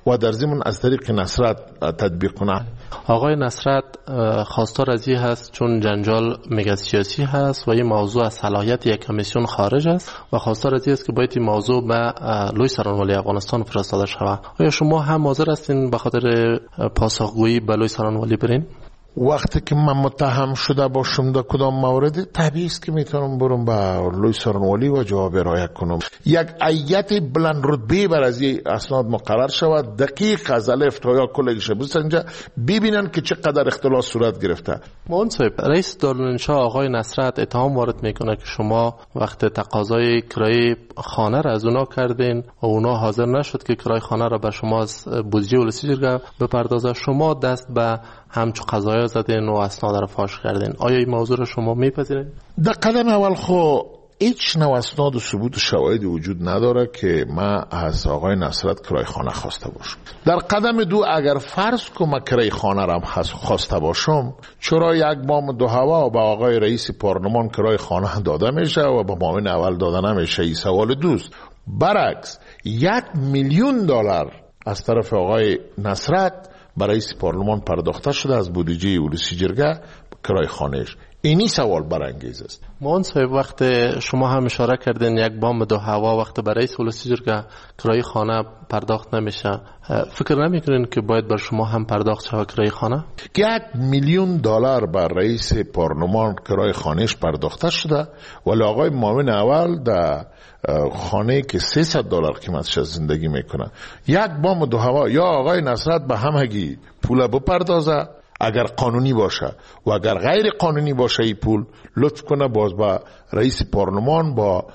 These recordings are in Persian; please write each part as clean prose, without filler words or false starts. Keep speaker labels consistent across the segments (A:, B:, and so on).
A: و در ضمن از طریق نصرت تطبیق کنه.
B: آقای نصرت خواستار از این هست چون جنجال مگا سیاسی هست و این موضوع از صلاحیت یک کمیسیون خارج است و خواستار از این است که باید این موضوع به لوی سرانوالی افغانستان فرستاده شود. آیا شما هم حاضر هستین به خاطر پاسخگویی به لوی سرانوالی برین؟
A: وقتی که من متهم شده باشم در کدام مورد، طبیعی است که میتونم برم به لوی سرانوالی و جواب ارائه کنم. یک هیئت بلند رتبه بر از این اسناد مقرر شود، دقیق از الف تا یا کلش بسنجه، ببینن که چقدر اختلاس صورت گرفته.
B: مولانا صاحب، رئیس دارالانشا آقای نصرت اتهام وارد میکنه که شما وقت تقاضای کرایه خانه را از اونا کردین و اونا حاضر نشد که کرایه خانه را به شما از بودجه ولسی جرگه بپردازه، شما دست به همچو قضایا زدین و اسناد را فاش کردین. آیا این موضوع را شما میپذیرین؟
A: در قدم اول هیچ نوع اسناد و ثبوت و شواهدی وجود نداره که من از آقای نصرت کرایه خانه خواسته باشم. در قدم دو، اگر فرض کنم کرایه خانه را خواسته باشم، چرا یک بام دو هوا به آقای رئیس پارلمان کرایه خانه داده میشه و به معاون اول داده نمیشه؟ این سوال دوست. برعکس، $1,000,000 از طرف آقای نصرت برای رئیس پارلمان پرداخته شده از بودجه ولسی جرگه کرایه خانهش. اینی سوال برانگیز است.
B: مولانا صاحب، وقت شما هم اشاره کردین یک بام دو هوا وقت برای رئیس ولسی جرگه کرایه خانه پرداخت نمیشه، فکر نمیکنین که باید بر شما هم پرداخت شود کرایه خانه؟
A: $1,000,000 بر رئیس پارلمان کرایه خانهش پرداخته شده، ولی آقای معاون اول در خانه که $300 قیمتش از زندگی میکنه. یک بام دو هوا، یا آقای نصرت به همگی پول بپردازه اگر قانونی باشه، و اگر غیر قانونی باشه این پول لطف کنه باز با رئیس پارلمان با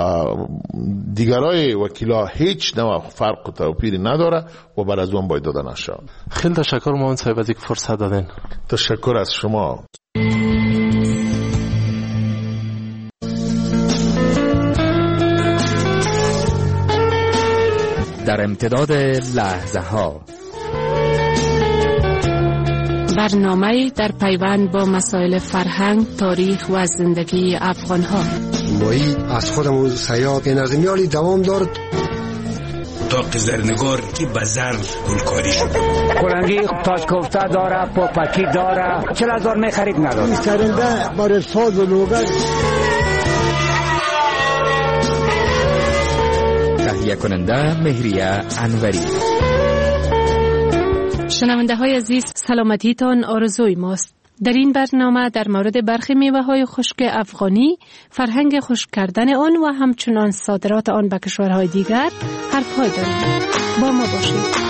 A: دیگرای وکیلا هیچ نوع فرق و توپیری نداره و بعد از اون باید داده نشه.
B: خیلی تشکر مولانا صاحب از اینکه فرصت دادین.
A: تشکر از شما.
C: در امتداد لحظه ها،
D: برنامه در پیوند با مسائل فرهنگ، تاریخ و زندگی افغان ها.
E: مایی از خودمون سیاد نظمیالی دوام دارد.
F: اتاق زرنگار که بزن گلکاری شد.
G: کلنگی تاج کوفته داره، پاپکی داره، $40,000 میخرید نداره.
E: سرنده برای ساز و لوگر.
C: تهیه کننده مهریه انوری.
D: شنونده های عزیز، سلامتیتان آرزوی ماست. در این برنامه در مورد برخی میوه های خشک افغانی، فرهنگ خشک کردن آن و همچنان صادرات آن به کشورهای دیگر حرف های داریم. با ما باشید.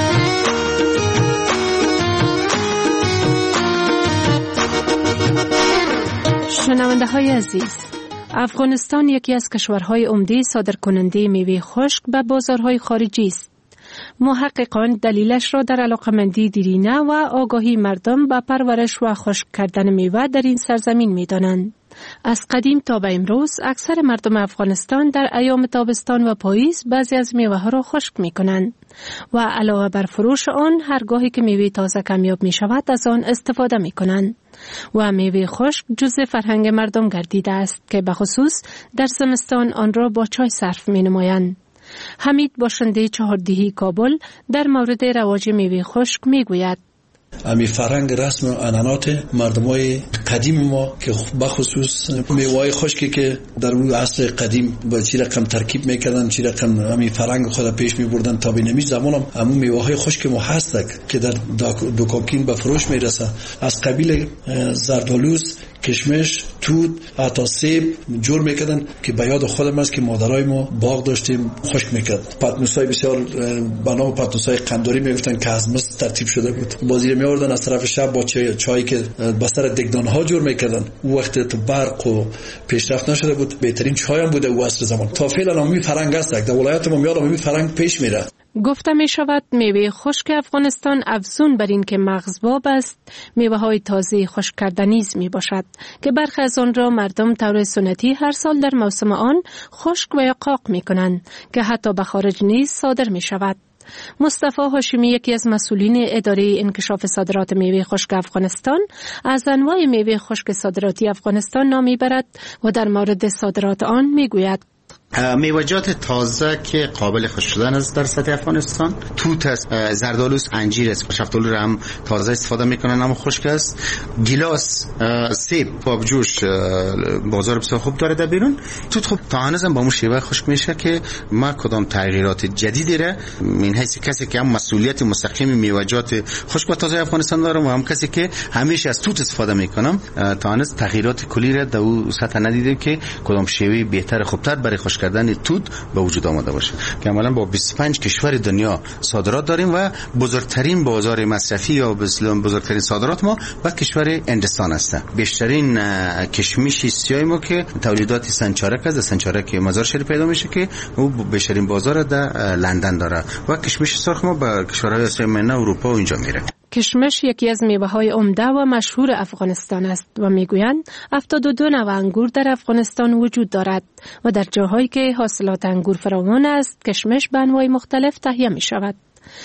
D: شنونده های عزیز، افغانستان یکی از کشورهای عمده صادرکننده میوه خشک به بازارهای خارجی است. محققان دلیلش را در علاقمندی دیرینه و آگاهی مردم به پرورش و خشک کردن میوه در این سرزمین می‌دانند. از قدیم تا به امروز اکثر مردم افغانستان در ایام تابستان و پاییز بعضی از میوه ها را خشک می‌کنند و علاوه بر فروش آن، هرگاهی که میوه تازه کمیاب می‌شود از آن استفاده می‌کنند و میوه خشک جزء فرهنگ مردم گردیده است که به خصوص در زمستان آن را با چای صرف می‌نمایند. حمید باشنده چهاردهی کابل در مورد رواج میوه خشک میگوید:
H: امی فرهنگ رسم و عنعنات مردمای قدیم ما که بخصوص میوه‌های خشکی که در اون عصر قدیم با چی رقم ترکیب میکردن، چی رقم امی فرهنگ خود پیش میبردن تا به نمی زمان هم همون میوه‌های خشک ما هست که در دکاکین به فروش میرسه، از قبیل زردآلوز، کشمش، توت، حتی سیب جور میکردن که به یاد خودم است که مادرای ما باغ داشتیم خشک میکرد. پتنوسای بسیار به نام پتنوسای قنداری میگفتن که از مس ترتیب شده بود، بازی میآوردن از طرف شب با چایی که با سر دگدان ها جور میکردن. او وقت تو برق و پیشرفت نشده بود، بهترین چای هم بوده او عصر زمان. تا فعلا هم می فرهنگ است، در ولایت ما میاد می فرهنگ پیش میره.
D: گفته می شود میوه خشک افغانستان افزون بر این که مغزباب است، میوه های تازه خشک کرده نیز می باشد که برخی از آن را مردم طور سنتی هر سال در موسم آن خشک و یا قاق می کنند که حتی به خارج نیز صادر می شود. مصطفی هاشمی، یکی از مسئولین اداره انکشاف صادرات میوه خشک افغانستان، از انواع میوه خشک صادراتی افغانستان نام میبرد و در مورد صادرات آن میگوید:
I: میوه‌جات تازه که قابل خشک شدن است در سطح افغانستان توت است، زردآلو است، انجیر است. شفتالو را هم تازه استفاده میکنن اما خشک است. گیلاس، سیب، آبجوش بازار بسیار خوب داره در بیرون. توت خب تا هنوز هم با اون شیوه خشک میشه که ما کدام تغییرات جدیدی را این حیث کسی که هم مسئولیت مستقیم میوه‌جات خشک و تازه افغانستان دارم و هم کسی که همیشه از توت استفاده میکنم تا هنوز تغییرات کلی را در اون سطح ندیدیم که کدام شیوه بهتر خوبتر برای خشک کردن توت به وجود آمده باشه. که عملاً با 25 کشور دنیا صادرات داریم و بزرگترین بازار مصرفی یا بزرگترین صادرات ما به کشور هندوستان است. بیشترین کشمش سیاه ما که تولیدات سنچارک است، سنچارک مزار شریف پیدا میشه که او بیشترین بازار در لندن داره و کشمش سرخ ما به کشورهای آسیا میانه، اروپا و اینجا میره.
D: کشمش یکی از میوه‌های عمده و مشهور افغانستان است و میگویند 72 نوع انگور در افغانستان وجود دارد و در جاهایی که حاصلات انگور فراوان است کشمش به انواع مختلف تهیه می شود.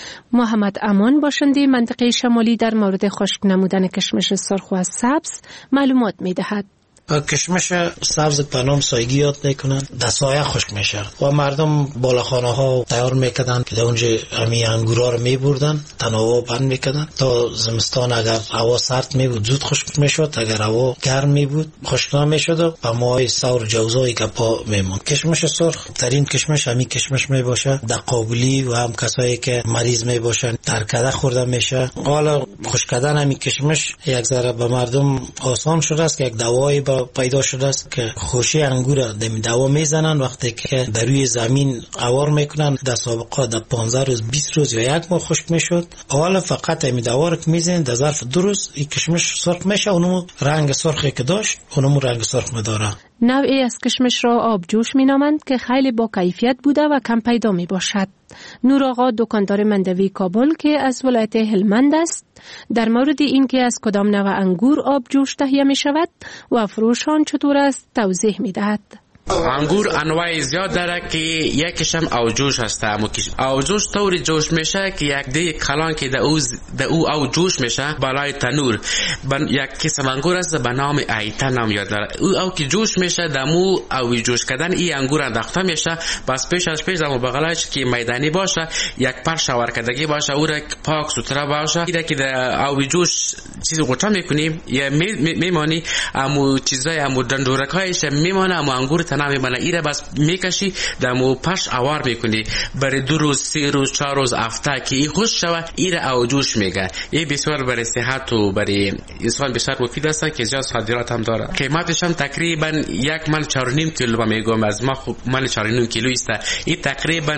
D: محمد امان باشنده منطقه شمالی در مورد خشک نمودن کشمش سرخ و سبز معلومات می دهد.
J: کشمش سبز به نام سایگی یاد میکنن، در سایه خشک میشه و مردم بالاخانه ها تیار میکردن که در اونجا همی انگورا رو میبردن، تناوب بند میکردن تا زمستان اگر هوا سرد میبود زود خشک میشد، اگر هوا گرم میبود خشک نمیشد و به ماهای سور جوزایی که پا میمون. کشمش سرخ ترین کشمش همین کشمش میباشه. در قابلی و هم کسایی که مریض میباشن در کده خورده میشه. حالا خشک کردن همین کشمش یک ذره به مردم آسان شده است که یک دوایی پیدا شده است که خوشی انگور را دوا میزنن وقتی که در روی زمین قوار میکنن. در سابقه در 15 روز 20 روز یا یک ماه خشک میشد. حالا فقط همین دوا را که میزنن در ظرف 2 روز این کشمش سرخ میشه، اونم رنگ سرخی که داشت اونم رنگ سرخ میداره.
D: نوعی از کشمش را آبجوش مینامند که خیلی با کیفیت بوده و کم پیدا می باشد. نور آقا دکاندار مندوی کابل که از ولایت هلمند است در مورد این که از کدام نوع انگور آبجوش تهیه می شود و فروش آن چطور است توضیح می دهد.
K: انگور انواع زیاد داره که یکیش هم اوجوش هست. اوجوش طوری جوش میشه که یک دیگ کلان که در او اوجوش میشه بالای تنور یک قسم انگور است به نام ایتا نام یاد داره. او که جوش میشه دمو او جوش کردن این انگور انداخته میشه. بس پیش دمو بغلش که میدانی باشه یک پر شاور کردگی باشه او را پاک سوتره باشه. ایده که او جوش چیز قطعه میکنیم یا میمانی امو چیزای امو دندورکایش میمانه امو انگور تنامی من ایره بس میکشی دمو پش اوار میکنی برای 2 روز 3 روز 4 روز هفته که این خوش شوه ایره او جوش میگه. این بسیار برای صحت و برای انسان بسیار مفید است که زیاد صادرات هم داره. قیمتش هم تقریبا 1 من 4.5 کیلو میگم از ما خوب من 4.5 کیلو است. این تقریبا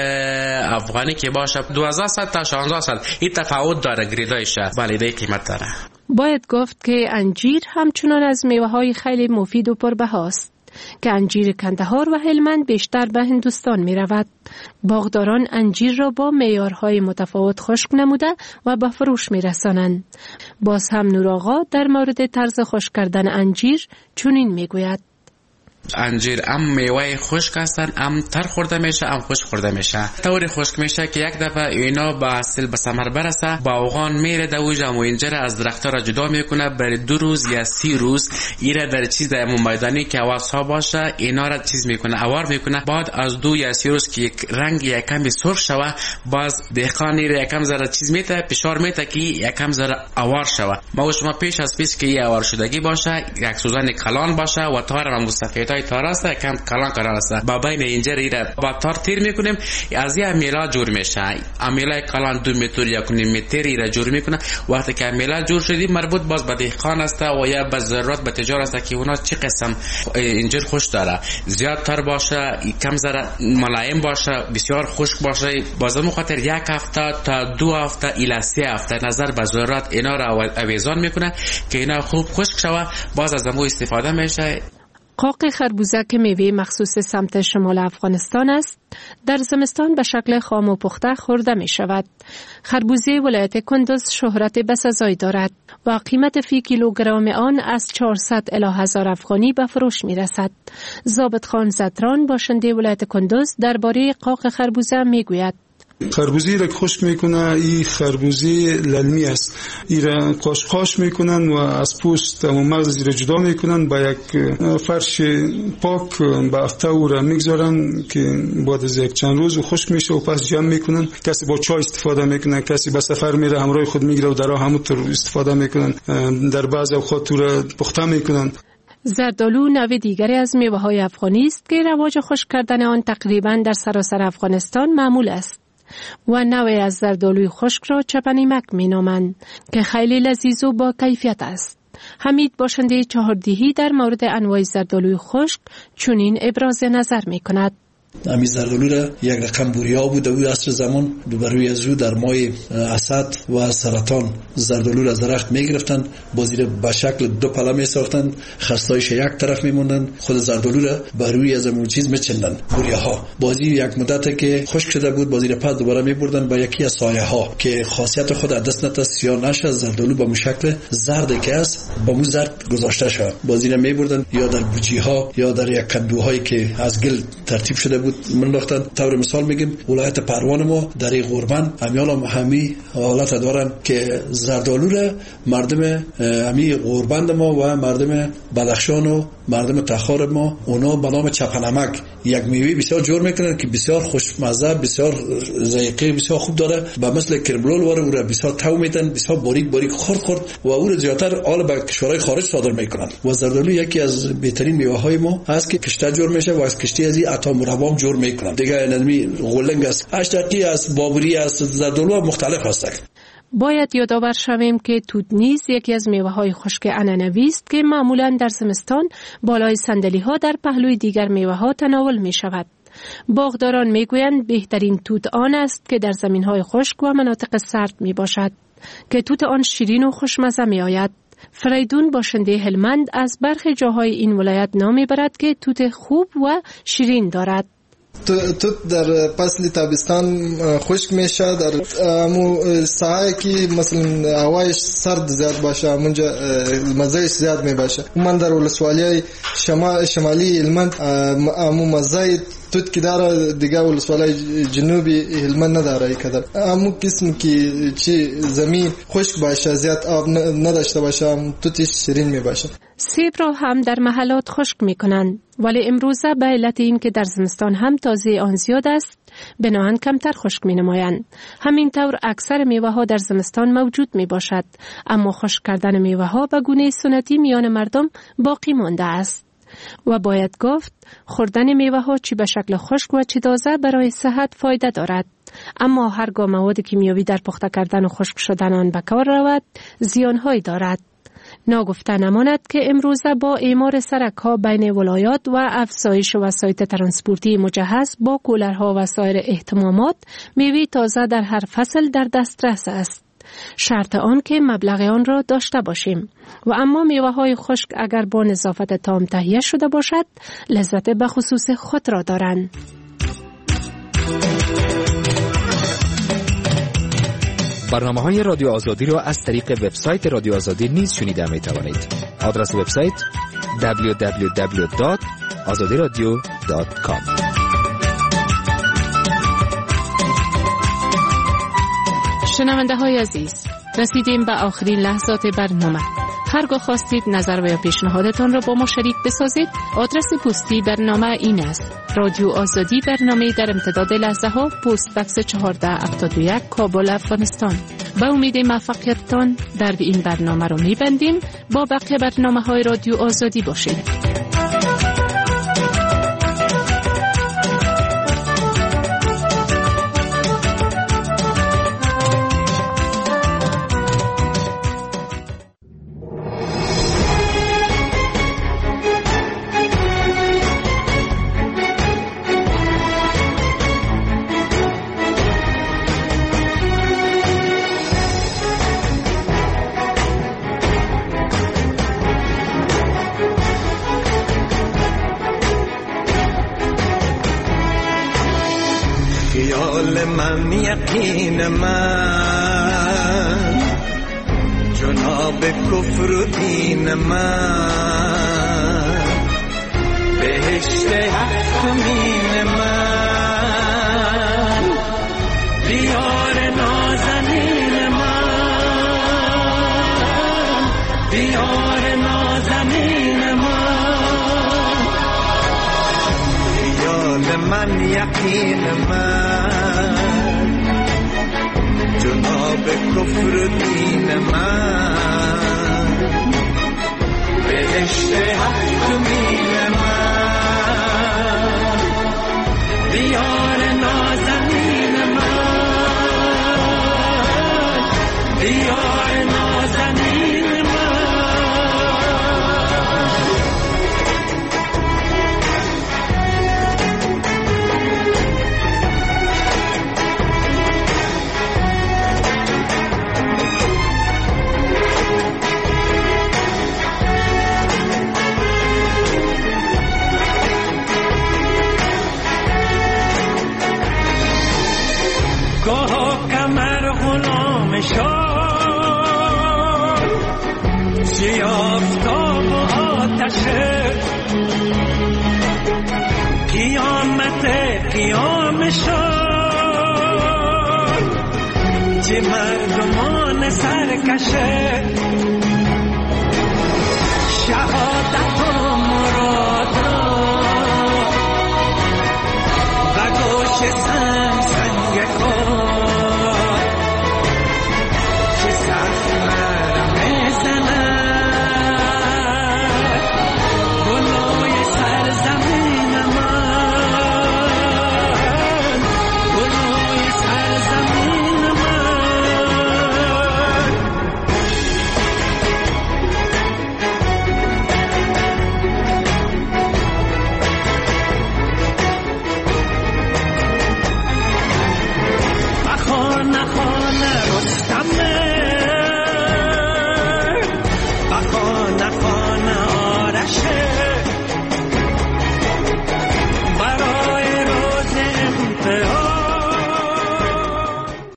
K: افغانی که باشه 1200 تا 1600 این تفاوت داره گریدایش. بله ده قیمت داره.
D: باید گفت که انجیر همچنان از میوه‌های خیلی مفید و پربهاست که انجیر کندهار و هلمند بیشتر به هندوستان می رود. باغداران انجیر را با معیارهای متفاوت خشک نموده و به فروش می رسانند. باز هم نور آقا در مورد طرز خشک کردن انجیر چنین می گوید.
K: انجیر هم میوه خشک هستن، هم تر خورده میشه هم خشک خورده میشه. طوری خشک میشه که یک دفعه اینا به اصل به ثمر برسه باغان میره دوجه و اینجا از درختها را جدا میکنه برای 2 روز یا 30 روز ایره در چیز در میدانی که هوا باشه اینا را چیز میکنه اوار میکنه. بعد از 2 یا 30 روز که یک رنگ یکم سرخ شوه باز دهقان یکم ذره چیز میته فشار میته که یکم ذره اوار شوه. ما شما پیش از پیش که این اوار شدگی باشه یک سوزن کلان باشه و تار هم مستفید تار است کم کلان قرار است با بین اینجا ایره با تار تیر میکنیم از یه امیلا جور میشه. امیلا کلان 2 متر یا 1.5 متر ایره جور میکنه. وقتی که امیلا جور شدی مربوط باز به دهقان است و یا به ضرورت به تجار است که اونا چه قسم انجیر خوش داره زیادتر باشه کم ذره ملایم باشه بسیار خشک باشه. بازم خاطر 1 هفته تا 2 هفته الی 3 هفته نظر به ضرورت اینا را اویزان میکنه که اینا خوب خشک شوه باز از امو استفاده میشه.
D: قاق خربوزه که میوه مخصوص سمت شمال افغانستان است در زمستان به شکل خام و پخته خورده می شود. خربوزه ولایت کندوز شهرت بسزایی دارد و قیمت فی کیلوگرم آن از 400 الی 1000 افغانی به فروش می رسد. ضابط خان زتران باشنده ولایت کندوز درباره قاق خربوزه می گوید.
L: خربوزی را خشک میکنه، این خربوزی للمی است، این را قاشقاش میکنن و از پوست و مغز را جدا میکنن، با یک فرش پاک با هفته او را میگذارن که بعد از یک چند روز خشک میشه و پس جمع میکنن. کسی با چای استفاده میکنه، کسی به سفر میره همراه خود میگیره و در راه همونطور استفاده میکنن، در بعض اوقات او را پخته میکنن.
D: زردآلو نوع دیگری از میوه‌های افغانی است که رواج خشک کردن آن تقریباً در سراسر افغانستان معمول است و نوعی از زردآلوی خشک را چپنیمک می‌نامند که خیلی لذیذ و با کیفیت است. حمید باشنده چهاردیهی در مورد انواع زردآلوی خشک چنین ابراز نظر می‌کند.
H: امی زردآلو را یک رقم بوریا بود در عصر زمان، برای از او در مای اسد و سرطان زردآلو را از درخت میگرفتن، با زیر به شکل دو پله میساختن، خستایش یک طرف میموندن، خود زردآلو را بروی از اون چیز میچندن بوریاها. بازی یک مدت که خشک شده بود با زیر پد دوباره میبردن به یکی از سایه ها که خاصیت خود دست نت سیاه نشه، زردآلو با شکل زرد که است با مو زرد گذاشته شد، با زیر میبردن یا در بوجی ها یا در یک کندوهایی که از گل ترتیب شده بود منداختن. طور مثال میگیم ولایت پروان ما در غوربند همیان همی حالت دارن که زردآلو را مردم همی غوربند ما و مردم بدخشان و مردم تخار ما اونا به نام چپنمک یک میوه بسیار جور میکنن که بسیار خوشمزه، بسیار ذائقه بسیار خوب داره، به مثل کرملول واره او را بسیار تو میدن، بسیار باریک خرد و او را زیادتر آل به کشورهای خارج صادر میکنن. و زردآلو یکی از بهترین میوه های ما هست که کشته جور میشه و از کشتی از این عطا مربا جور میکنن. دیگه نمی غلنگ است، اشتقی است، بابری است، زردآلو مختلف هست.
D: باید یادآور شویم که توت نیز یکی از میوه‌های خشک عنعنوی است که معمولاً در زمستان بالای صندلی‌ها در پهلوی دیگر میوه‌ها تناول می‌شود. باغداران می‌گویند بهترین توت آن است که در زمین‌های خشک و مناطق سرد میباشد که توت آن شیرین و خوشمزه میآید. فریدون باشنده هلمند از برخی جاهای این ولایت نام میبرد که توت خوب و شیرین دارد.
M: توت در فصل تابستان خشک میشه، در امو ساحه که مثلا هوایش سرد زیاد باشه منجا مزهش زیاد میباشه. من در ولسوالی شمالی هلمند امو مزه توت که داره دیگه ولسوالی جنوبی هلمند نداره. کدر امو قسم که چی زمین خشک باشه زیاد آب نداشته باشه توتش شیرین میباشه.
D: سیب را هم در محلات خشک میکنند، ولی امروزه به علت این که در زمستان هم تازه آن زیاد است بناهن کمتر خشک می نمایند. همینطور اکثر میوه ها در زمستان موجود می باشد، اما خشک کردن میوه ها به گونه سنتی میان مردم باقی مانده است و باید گفت خوردن میوه ها چی به شکل خشک و چی تازه برای صحت فایده دارد. اما هرگاه مواد کیمیاوی در پخته کردن و خشک شدن آن به کار رود زیانهایی دارد. ناگفته نماند که امروزه با اعمار سرک‌ها بین ولایات و افزایش وسایط ترانسپورتی مجهز با کولرها و سایر اهتمامات میوه تازه در هر فصل در دسترس است. شرط آن که مبلغ آن را داشته باشیم و اما میوه‌های خشک اگر با نظافت تام تهیه شده باشد لذت به خصوص خود را دارند.
C: برنامه‌های رادیو آزادی را از طریق وبسایت رادیو آزادی نیز شنیده می‌توانید. آدرس وبسایت www.azadiradio.com.
D: شنونده‌های عزیز، رسیدیم به آخرین لحظات برنامه. هرگاه خواستید نظر و یا پیشنهادتان را با ما شریک بسازید، آدرس پستی برنامه این است: رادیو آزادی، برنامه در امتداد لحظه ها، پست بکس 1471 کابل، افغانستان. با امید موفقیتتان در این برنامه رو میبندیم. با بقیه برنامه های رادیو آزادی باشید.
N: یقین من جناب کفر و دین من بهشت حق مین من دیار نازنین من، دیار نازنین من، خیال من یقین من، جناب کفر دین من، بهشت هفتمین من، دیار نازنین من، دیار نازنین من. گاه کمر غلام شد، سیافتاب و آتشه، قیامت قیام شد، چه مردمان سرکشه، شهادت و مراد را و گوش سنگ سنگ کن، که سخمر میزند گلوی سرزمین من، گلوی سرزمین من. خانه خانه رستم